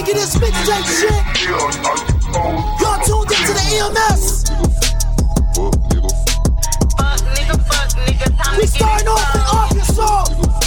rocking this mixtape shit. Y'all tuned into the EMS. Fuck nigga, We starting off in Arkansas.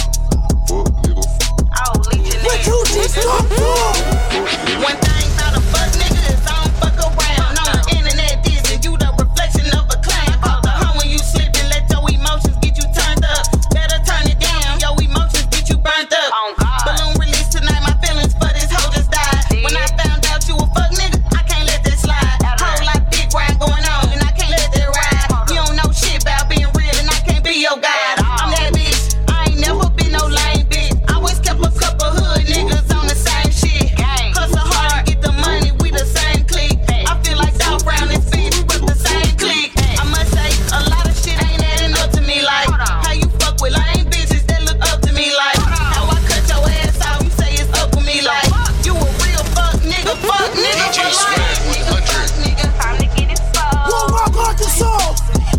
Rich Hoochie's come through. One thing about a fuck nigga is I don't fuck around. On the internet, this is you the reflection of a clown. Pop the home when you slip and let your emotions get you turned up. Better turn it down, your emotions get you burnt up. Balloon release tonight, my feelings for this hoe just died. When I found out you a fuck nigga, I can't let that slide. Whole lot big grind going on and I can't let that ride. You don't know shit about being real and I can't be your guide. I'm that bitch, I ain't never been no lame bitch. I always kept a couple hood niggas on the same shit. Hustle hard, get the money, we the same clique. I feel like South Brown and Fitz with the same clique. I must say, a lot of shit ain't adding up to me like how you fuck with lame bitches that look up to me like how I cut your ass out, you say it's up with me like you a real fuck nigga for life. Nigga, time to get it fucked. We'll rock Arkansas.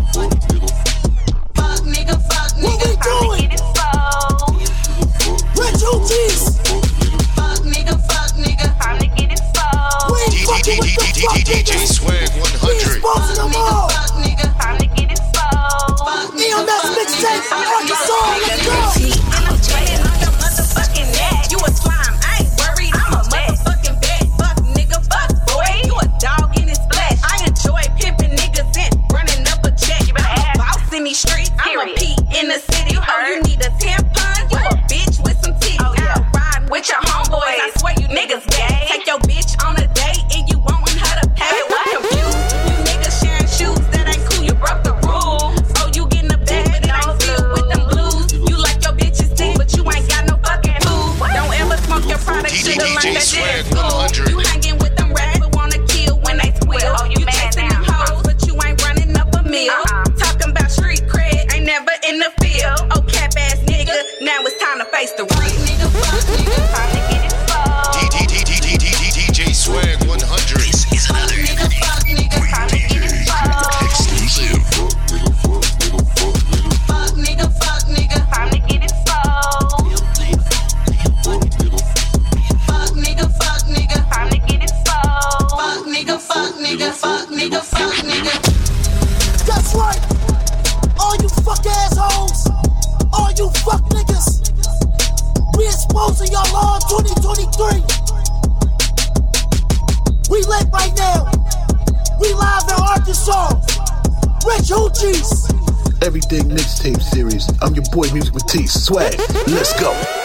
Fuck nigga, What we time to doing? get it fucked. Rich Hoochies. Fuck nigga, time to get it fucked. We ain't fucking with the fuck DJ niggas. Swag We 100. exposing them all. Fuck nigga, time to get it fucked. EMS mixtape Arkansas. Let's go. I'm trading on your motherfucking neck. You a slime, I ain't worried, I'm a motherfucking vet. Fuck nigga, fuck boy, you a dog in his flesh. I enjoy pimping niggas and running up a check. I'm a boss in these streets, I'm a P in the city. Oh, you need a tampon? You a bitch with some titties. Out riding with your homeboys, I swear you niggas gay. Take your bitch on a date and you want her to pay. I'm confused, you niggas sharing shoes that ain't cool, you broke the rules. Oh, you getting a bag, but it ain't filled with them blues. You like your bitches thick, but you ain't got no fucking food. Don't ever smoke your product, shit like that shit is cool. You hanging with them rats, but wanna kill when they squeal. You chasing them hoes, but you ain't running up a meal. Talking about street cred, ain't never in the field. Oh, cap ass nigga, now it's time to face the real. Nigga, fuck nigga, time to get it fucked. DJ Swag 100. This is another Nigga, fuck nigga, time to get it fucked. exclusive. Fuck nigga, time to get it fucked. Fuck nigga, time to get it fucked. Fuck nigga. That's right. All you fuck assholes. All you fuck niggas. We exposing y'all all 2023. We lit right now. We live in Arkansas. Rich Hoochies. Everything mixtape series. I'm your boy Music Matisse. Swag. Let's go.